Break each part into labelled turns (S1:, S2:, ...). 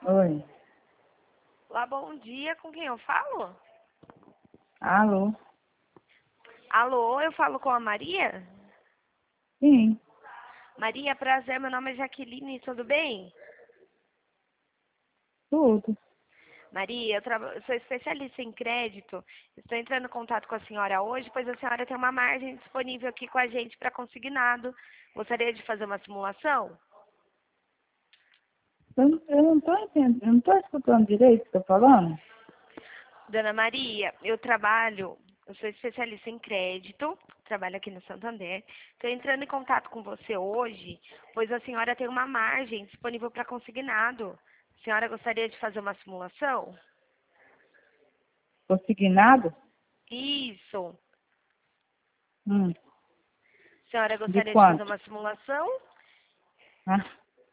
S1: Oi.
S2: Olá, bom dia. Com quem eu falo?
S1: Alô?
S2: Alô, eu falo com a Maria?
S1: Sim,
S2: Maria, prazer. Meu nome é Jaqueline. Tudo bem?
S1: tudo.
S2: Maria, eu sou especialista em crédito. Estou entrando em contato com a senhora hoje, pois a senhora tem uma margem disponível aqui com a gente para consignado. Gostaria de fazer uma simulação?
S1: Eu não tô entendendo, eu não tô escutando direito o que tá falando.
S2: Dona Maria, eu sou especialista em crédito, trabalho aqui no Santander. Estou entrando em contato com você hoje, pois a senhora tem uma margem disponível para consignado. A senhora gostaria de fazer uma simulação?
S1: Consignado?
S2: Isso.
S1: Hum,
S2: A senhora
S1: de
S2: gostaria de fazer
S1: quanto?
S2: uma simulação?
S1: Ah,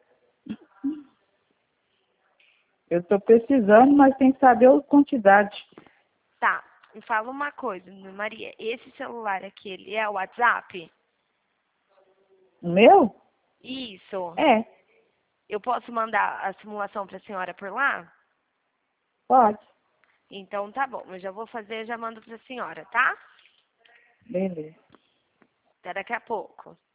S1: eu tô precisando, mas tem que saber a quantidade.
S2: Tá. Me fala uma coisa, Dona Maria. Esse celular aqui, ele é o WhatsApp?
S1: O meu?
S2: Isso.
S1: É,
S2: Eu posso mandar a simulação para a senhora por lá?
S1: pode.
S2: Então tá bom, eu já vou fazer e já mando para a senhora, tá?
S1: Beleza.
S2: Até daqui a pouco.